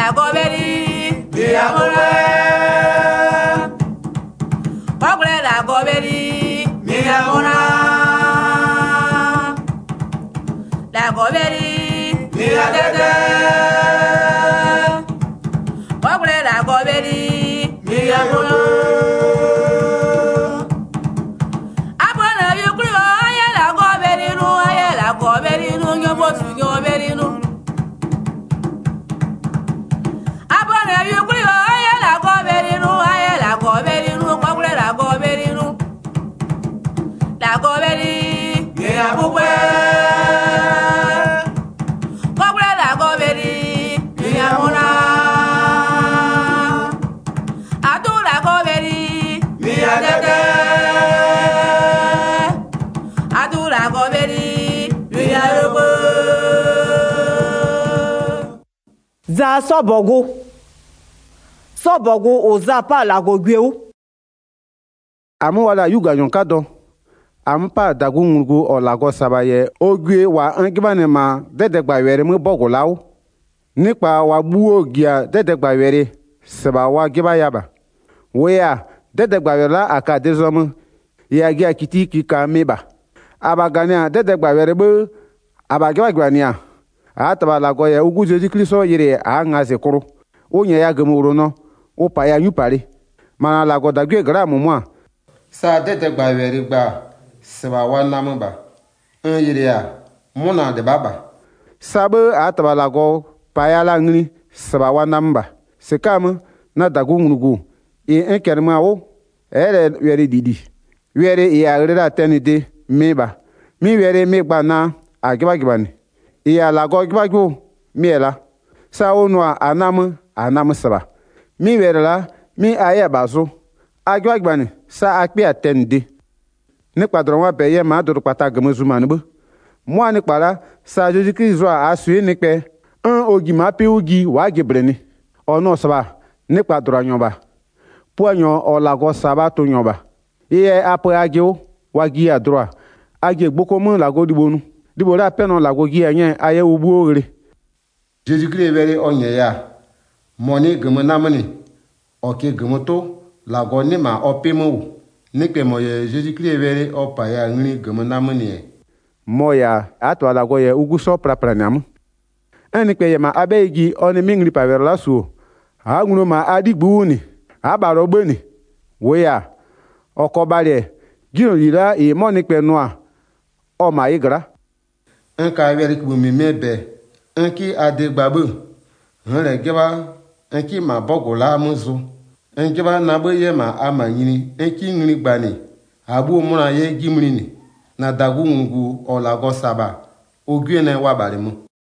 la goberi mi amore Pagre la goberi mi amona La goberi mi adede Pagre la goberi mi amona Abona yukri aya la goberi nu nyobo tu goberi nu Abona yukri aya la goberi nu pagre la goberi nu La goberi mi abugwe Pagre la goberi mi amona Adu la goberi mi adede Adu la goberi mi arugo Za sobogu oza pa la gogweu amu wala yuga yonkado amu pa dagu ngurgu o lago sabaye ogwe wa angibane ma dedegba were mu bogolawo nipa wa buo gia dedegba were seba wa giba yaba weya dedegba were aka dezomu ya gia kitiki ka meba abagania dedegba were bu abagiba gbania ataba lago ya ugu Jesu Kristo yire anga sekuru onye ya gemuro no opa ya nyupare mana lago dagwe gra mumwa sa dedegba were gba seba wa namba yire ya muna de baba sabe ataba lago payala ngri seba wa namba sekam na dagu ngunugu enkerma wo ere were didi were ya rera tenide meba mi were megba na agibagibani iya lago gbago miela sa onwa anam saba mi werela mi aya bazo agbagbani sa akpi atende ni padron wa beye ma do pata gamazuma ni bu mo ani para sa Jesu Kristo asu ni pe ogi ma pe ogi wa gebreni ono saba ni padron nyoba poanyo o lago saba to nyoba iye apo ageo wa gi adroa age gboko mo lago dibonu dibora peno lago gi anye aye ubu ogre Jesu Kristo vere onye ya moni gemo namani oke gemo to lago ni ma opemo ni pe mo ye Jesu Kristo vere opa ya ngri gemo namani moya atwa lago ye ugu so prapranam ani pe ye ma abegi oni mingri pa vere laso agunu ma adigbu ni abaro gbeni weya okobare giro lira e moni pe noa o ma igra ka were ku mi mebe ki adegbabu nre geba ki ma bogola muzu geba na boye ma amanyini ki ngri gbani abu mura ye gimrini na dagu ngu olago saba ogwe na wa barimu